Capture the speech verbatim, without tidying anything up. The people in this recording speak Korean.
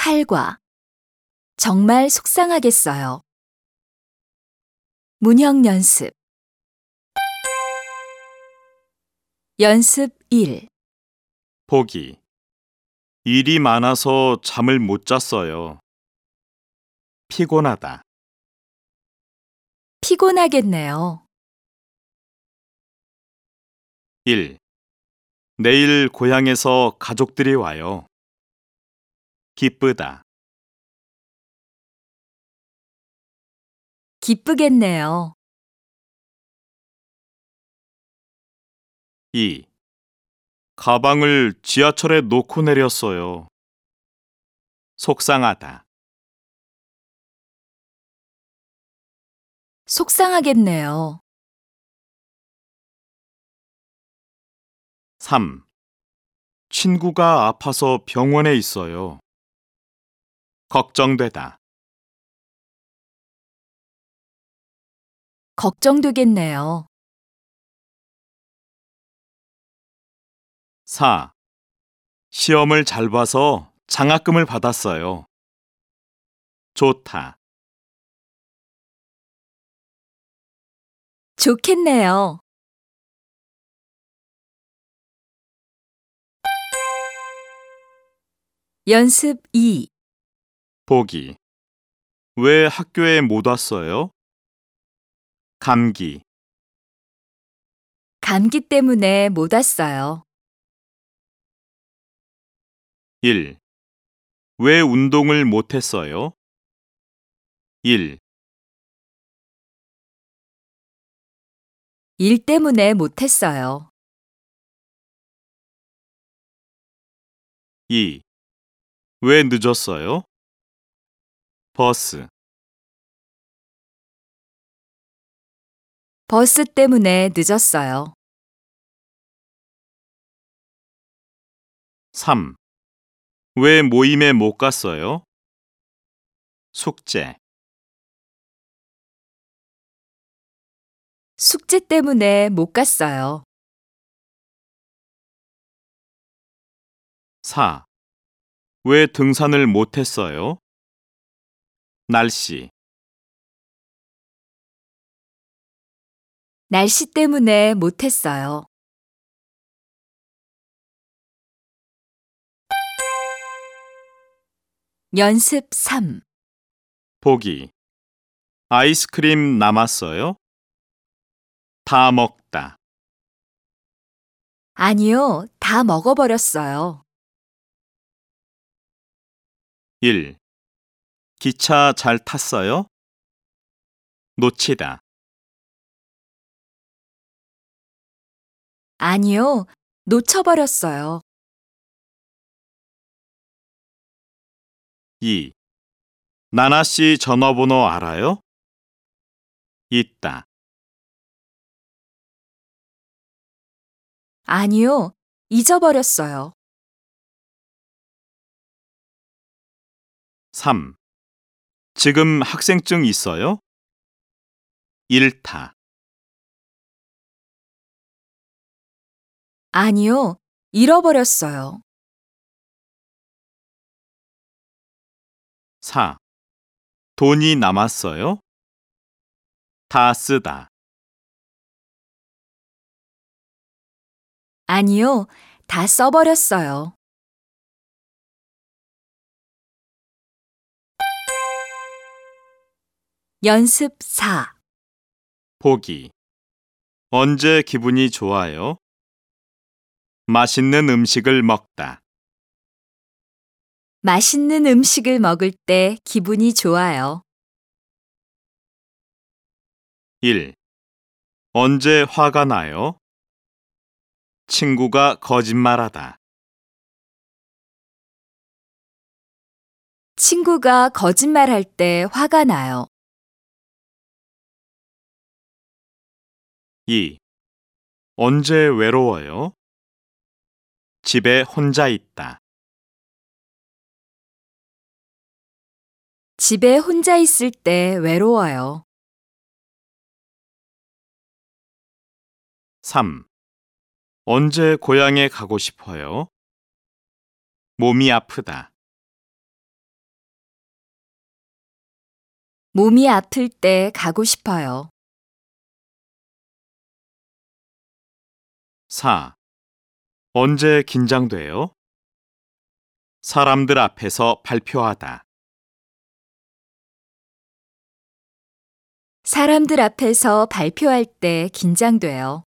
팔과 정말 속상하겠어요. 문형 연습. 연습 일. 보기. 일이 많아서 잠을 못 잤어요. 피곤하다. 피곤하겠네요. 일. 내일 고향에서 가족들이 와요. 기쁘다. 기쁘겠네요. 이. 가방을 지하철에 놓고 내렸어요. 속상하다. 속상하겠네요. 삼. 친구가 아파서 병원에 있어요. 걱정되다. 걱정되겠네요. 사. 시험을 잘 봐서 장학금을 받았어요. 좋다. 좋겠네요. 연습 이. 보기. 왜 학교에 못 왔어요? 감기. 감기 때문에 못 왔어요. 일. 왜 운동을 못 했어요? 일. 일 때문에 못 했어요. 이. 왜 늦었어요? 버스. 버스 때문에 늦었어요. 삼. 왜 모임에 못 갔어요? 숙제. 숙제 때문에 못 갔어요. 사. 왜 등산을 못 했어요? 날씨. 날씨 때문에 못 했어요. 연습 삼. 보기. 아이스크림 남았어요? 다 먹다. 아니요, 다 먹어버렸어요. 일. 기차 잘 탔어요? 놓치다. 아니요, 놓쳐버렸어요. 이. 나나 씨 전화번호 알아요? 있다. 아니요, 잊어버렸어요. 삼. 지금 학생증 있어요? 잃다. 아니요, 잃어버렸어요. 사. 돈이 남았어요? 다 쓰다. 아니요, 다 써버렸어요. 연습 사. 보기. 언제 기분이 좋아요? 맛있는 음식을 먹다. 맛있는 음식을 먹을 때 기분이 좋아요. 일. 언제 화가 나요? 친구가 거짓말하다. 친구가 거짓말할 때 화가 나요. 이. 언제 외로워요? 집에 혼자 있다. 집에 혼자 있을 때 외로워요. 삼. 언제 고향에 가고 싶어요? 몸이 아프다. 몸이 아플 때 가고 싶어요. 사. 언제 긴장돼요? 사람들 앞에서 발표하다. 사람들 앞에서 발표할 때 긴장돼요.